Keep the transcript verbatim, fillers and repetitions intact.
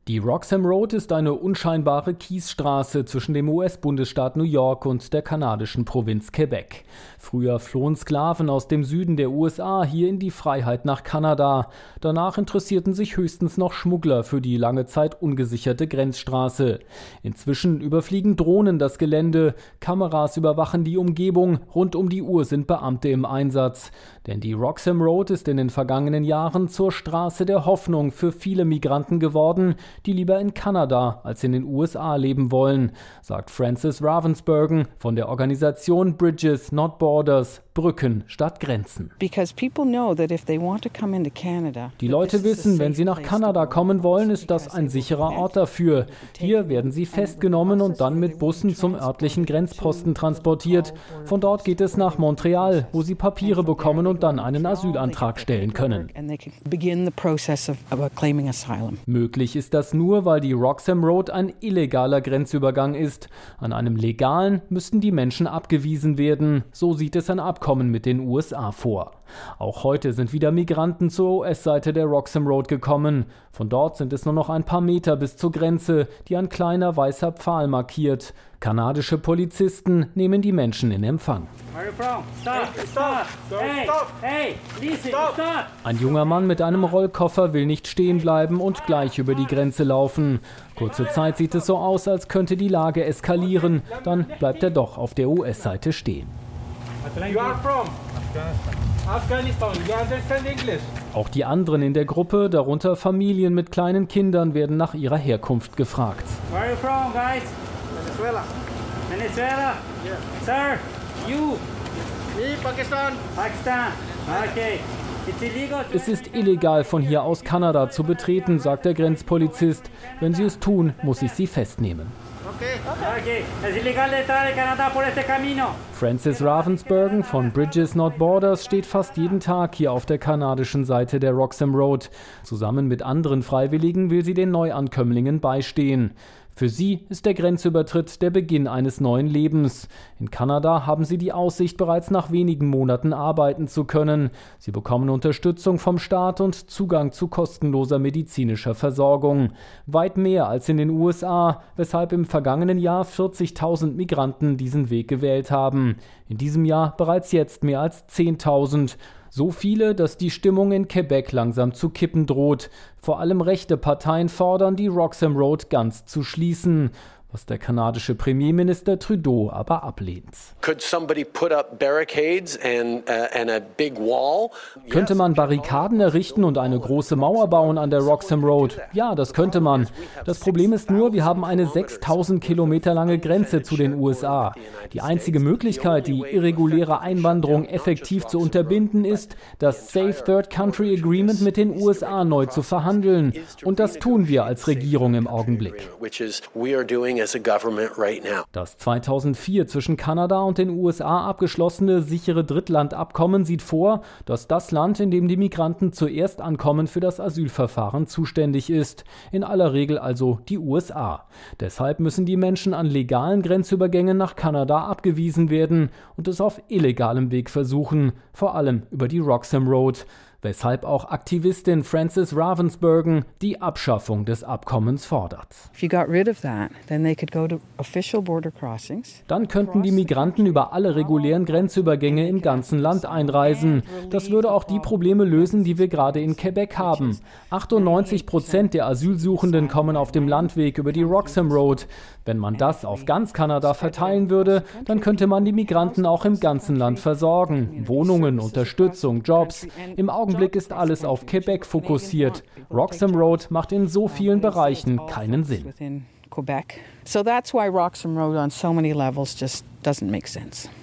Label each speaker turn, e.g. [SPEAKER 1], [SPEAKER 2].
[SPEAKER 1] Die Roxham Road ist eine unscheinbare Kiesstraße zwischen dem U S-Bundesstaat New York und der kanadischen Provinz Quebec. Früher flohen Sklaven aus dem Süden der U S A hier in die Freiheit nach Kanada. Danach interessierten sich höchstens noch Schmuggler für die lange Zeit ungesicherte Grenzstraße. Inzwischen überfliegen Drohnen das Gelände, Kameras überwachen die Umgebung, rund um die Uhr sind Beamte im Einsatz. Denn die Roxham Road ist in den vergangenen Jahren zur Straße der Hoffnung für viele Migranten geworden, die lieber in Kanada als in den U S A leben wollen, sagt Frances Ravensbergen von der Organisation Bridges Not Borders, Brücken statt Grenzen. Die Leute wissen, wenn sie nach Kanada kommen wollen, ist das ein sicherer Ort dafür. Hier werden sie festgenommen und dann mit Bussen zum örtlichen Grenzposten transportiert. Von dort geht es nach Montreal, wo sie Papiere bekommen und dann einen Asylantrag stellen können. Möglich ist das nur, weil die Roxham Road ein illegaler Grenzübergang ist. An einem legalen müssten die Menschen abgewiesen werden. So sieht es ein Abkommen mit den U S A vor. Auch heute sind wieder Migranten zur U S-Seite der Roxham Road gekommen. Von dort sind es nur noch ein paar Meter bis zur Grenze, die ein kleiner weißer Pfahl markiert. Kanadische Polizisten nehmen die Menschen in Empfang. Ein junger Mann mit einem Rollkoffer will nicht stehen bleiben und gleich über die Grenze laufen. Kurze Zeit sieht es so aus, als könnte die Lage eskalieren. Dann bleibt er doch auf der U S-Seite stehen. Auch die anderen in der Gruppe, darunter Familien mit kleinen Kindern, werden nach ihrer Herkunft gefragt.
[SPEAKER 2] Where are you from, guys? Venezuela. Venezuela? Yeah. Sir, you?
[SPEAKER 3] Me, Pakistan.
[SPEAKER 2] Pakistan. Okay. It's illegal to
[SPEAKER 1] Es ist illegal, von hier aus Kanada zu betreten, sagt der Grenzpolizist. Wenn Sie es tun, muss ich Sie festnehmen.
[SPEAKER 2] Okay. Es illegal de entrar en Canadá por este camino.
[SPEAKER 1] Frances Ravensbergen von Bridges Not Borders steht fast jeden Tag hier auf der kanadischen Seite der Roxham Road. Zusammen mit anderen Freiwilligen will sie den Neuankömmlingen beistehen. Für sie ist der Grenzübertritt der Beginn eines neuen Lebens. In Kanada haben sie die Aussicht, bereits nach wenigen Monaten arbeiten zu können. Sie bekommen Unterstützung vom Staat und Zugang zu kostenloser medizinischer Versorgung. Weit mehr als in den U S A, weshalb im vergangenen Jahr vierzigtausend Migranten diesen Weg gewählt haben. In diesem Jahr bereits jetzt mehr als zehntausend. So viele, dass die Stimmung in Quebec langsam zu kippen droht. Vor allem rechte Parteien fordern, die Roxham Road ganz zu schließen, was der kanadische Premierminister Trudeau aber ablehnt. Könnte man Barrikaden errichten und eine große Mauer bauen an der Roxham Road? Ja, das könnte man. Das Problem ist nur, wir haben eine sechstausend Kilometer lange Grenze zu den U S A. Die einzige Möglichkeit, die irreguläre Einwanderung effektiv zu unterbinden, ist, das Safe Third Country Agreement mit den U S A neu zu verhandeln. Und das tun wir als Regierung im Augenblick. Das zweitausendvier zwischen Kanada und den U S A abgeschlossene sichere Drittlandabkommen sieht vor, dass das Land, in dem die Migranten zuerst ankommen, für das Asylverfahren zuständig ist. In aller Regel also die U S A. Deshalb müssen die Menschen an legalen Grenzübergängen nach Kanada abgewiesen werden und es auf illegalem Weg versuchen, vor allem über die Roxham Road. Weshalb auch Aktivistin Frances Ravensbergen die Abschaffung des Abkommens fordert. Dann könnten die Migranten über alle regulären Grenzübergänge im ganzen Land einreisen. Das würde auch die Probleme lösen, die wir gerade in Quebec haben. achtundneunzig Prozent der Asylsuchenden kommen auf dem Landweg über die Roxham Road. Wenn man das auf ganz Kanada verteilen würde, dann könnte man die Migranten auch im ganzen Land versorgen. Wohnungen, Unterstützung, Jobs. Im Augenblick ist alles auf Quebec fokussiert. Roxham Road macht in so vielen Bereichen keinen Sinn.
[SPEAKER 4] So that's why Roxham Road on so many levels just doesn't make sense.